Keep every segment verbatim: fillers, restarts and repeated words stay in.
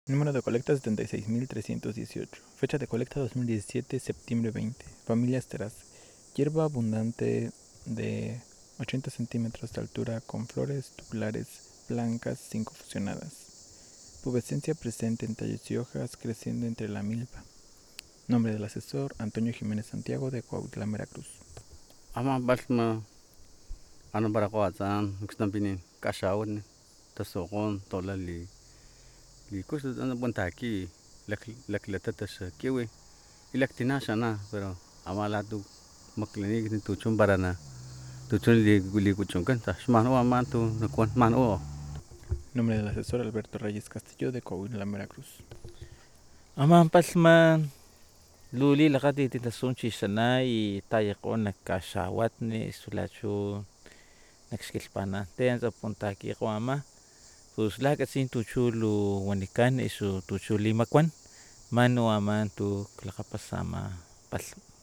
Número de colecta setenta y seis mil trescientos dieciocho. Fecha de colecta dos mil diecisiete, septiembre veinte. Familia Esteraz. Hierba abundante de ochenta centímetros de altura con flores tubulares blancas sin fusionadas. Pubescencia presente en tallos y hojas creciendo entre la milpa. Nombre del asesor: Antonio Jiménez Santiago, de Coahuila, Veracruz. Ama balma ano para ko atan nagstampinin kasawon tasokon tolali li kuso ano punta aquí lek lek letata sa kiwi ilek tinasa na pero amala tu maklinik ni tuchon barana tuchon li li kuchon kan ta mano ama tu nakon mano. Nombre del asesor: Alberto Reyes Castillo, de Coahuila, Veracruz. Ama palman luli lakati titasunchi sanay tayakon nagkasawatni sulachu nagskilpana tensa punta aquí ama pues lakasin tuchulu wanikan isu tuchuli makwan mano aman tu klakapasama pal.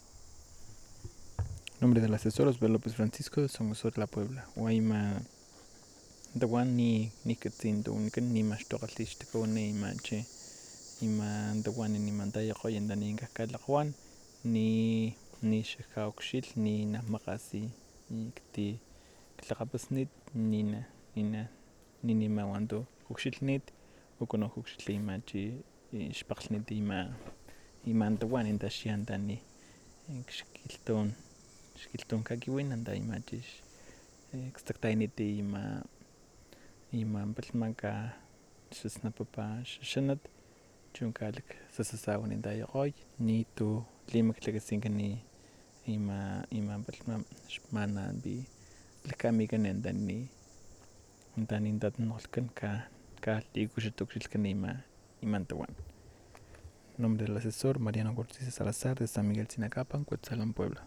Nombre del asesor: Osvaldo López Francisco, de Somosur, La Puebla. Guayma Dawan ni ni ketzin nikan ni maxtoqaltixteko ni manche ima dawan ni mantaya qoyenda ni kahkalaqwan ni ni xakaukxil ni namaqasi ikti tlaqapasnit nina nina nini mawanto ukxilnit ukono ukxil imachi xpaqlnit ima ima dawan inta xiantani xkilton xkilton kakiwin anta imachi xtaktainiti ima ima palmanka xasnapapa xaxanat chunkalik sasasawan intayaqoy nitu tlimak tlakasinka ni ima ima palman xmananpi tlakamikan entani entani tatnolkan ka ka likuxitokxilkan ima iman tawan. Nombre del asesor: Mariano Cortés Salazar, de San Miguel Sinacapan, Cuetzalan, Puebla.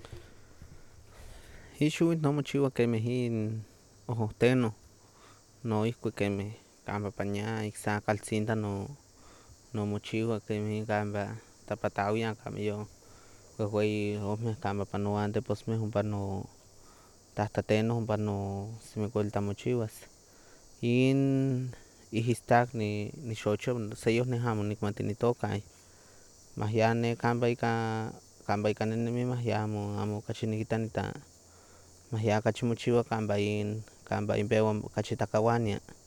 Ixuit no mochiwa kemeh in ojoteno noihkui kemeh kampa paña iksakaltzintla no nomochiwa kemih kampa tapatawia kampa yo wehweyi ojmeh kampa panowa n teposmeh ompa no tahtateno ompa no semi kuali tlamochiwas in ihistak ni nixochowa se yeh amo nikmati itoka mah ya ne kampa ika kampa ika nenemi mah ya amo amo okachi nikita nita mah ya okachi mochiwa kampa in kampa inpewa okachi tlakawania